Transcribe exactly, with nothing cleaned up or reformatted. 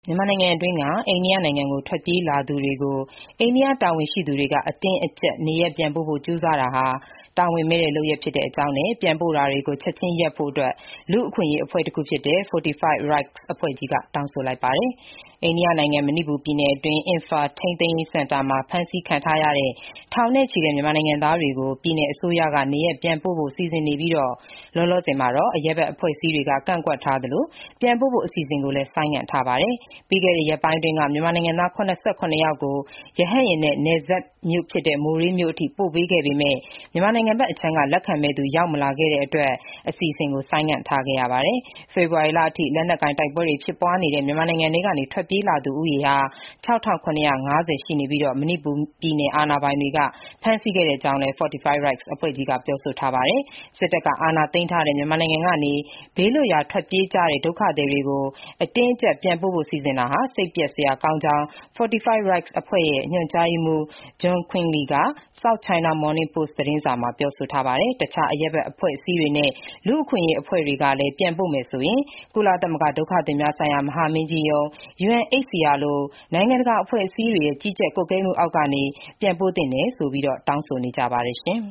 မြန်မာနိုင်ငံအတွင်းက အိန္ဒိယနိုင်ငံကို ထွက်ပြေးလာသူတွေကို အိန္ဒိယတာဝန်ရှိသူတွေက အတင်းအကျပ် နေရပ်ပြန်ပို့ဖို့ ကြိုးစားတာဟာ တာဝန်မဲ့တဲ့လုပ်ရပ်ဖြစ်ကြောင်းနဲ့ ပြန်ပို့တာတွေကို ချက်ခြင်းရပ်ဖို့ လူ့အခွင့်အရေးအဖွဲ့တခုဖြစ်တဲ့ Fortify Rights အဖွဲ့ကြီးက တောင်းဆိုလိုက်ပါတယ်။ အိန္ဒိယနိုင်ငံ မဏိပူပြည်နယ်အတွင်း အင်ဖာ ထိန်းသိမ်းရေးစင်တာမှာ ဖမ်းဆီးခံထားရတဲ့ ထောင်နဲ့ချီတဲ့ မြန်မာနိုင်ငံသားတွေကို ပြည်နယ်အစိုးရက နေရပ်ပြန်ပို့ဖို့ စီစဉ်နေပြီး လောလောဆယ်မှာတော့ အရပ်ဘက်အဖွဲ့အစည်းတွေက ကန့်ကွက်ထားသလို ပြန်ပို့ဖို့ အစီအစဉ်ကိုလည်း ဆိုင်းငံ့ထားပါတယ်။ ပြီးခဲ့တဲ့ ရက်ပိုင်းအတွင်းက မြန်မာနိုင်ငံသား ၇၇ ယောက်ကို ရဟတ်ယာဉ်နဲ့ နယ်စပ်မြို့ဖြစ်တဲ့ မိုရေးမြို့အထိ ပို့ပေးခဲ့ပေမဲ့ မြန်မာနိုင်ငံဘက်အခြမ်းက လက်ခံမယ့်သူ ရောက်မလာခဲ့တဲ့အတွက် အစီအစဉ်ကို ဆိုင်းငံ့ထားခဲ့ရပါတယ်။ ဖေဖော်ဝါရီလအထိ လက်နက်ကိုင်တိုက်ပွဲတွေ ဖြစ်ပွားနေတဲ့ မြန်မာနိုင်ငံထဲကနေ ထွက်ပြေးလာသူဦးရေဟာ ၆,၇၅၀ ရှိနေပြီး မဏိပူပြည်နယ် အာဏာပိုင်တွေက ဖမ်းဆီးခဲ့ကြောင်းလည်း Fortify Rights အဖွဲ့ကြီးက ပြောဆိုထားပါတယ်။ စစ်တပ်က အာဏာသိမ်းထားတဲ့ မြန်မာနိုင်ငံကနေ ဘေးလွတ်ရာ ထွက်ပြေးကြတဲ့ ဒုက္ခသည်တွေကို အတင်းအကျပ် ပြန်ပို့ဖို့ စီစဉ်တာဟာ စိတ်ပျက်စရာကောင်းကြောင်း Fortify Rights အဖွဲ့ရဲ့ ညွှန်ကြားရေးမှူး John Quinley က South China Morning Post သတင်းစာမှာ ပြောဆိုထားပါတယ်။ တခြား အရပ်ဘက်အဖွဲ့အစည်းတွေနဲ့ လူ့အခွင့်အရေးအဖွဲ့တွေကလည်း ပြန်ပို့မယ်ဆိုရင် ကုလသမဂ္ဂ ဒုက္ခသည်များဆိုင်ရာ မဟာမင်းကြီးရုံး (ယူအန်အိတ်စီအာ) လို နိုင်ငံတကာအဖွဲ့အစည်းတွေရဲ့ ကြီးကြပ်ကွပ်ကဲမှုအောက်ကနေ ပြန်ပို့သင့်တယ်ဆိုပြီး တောင်းဆိုနေကြပါတယ်။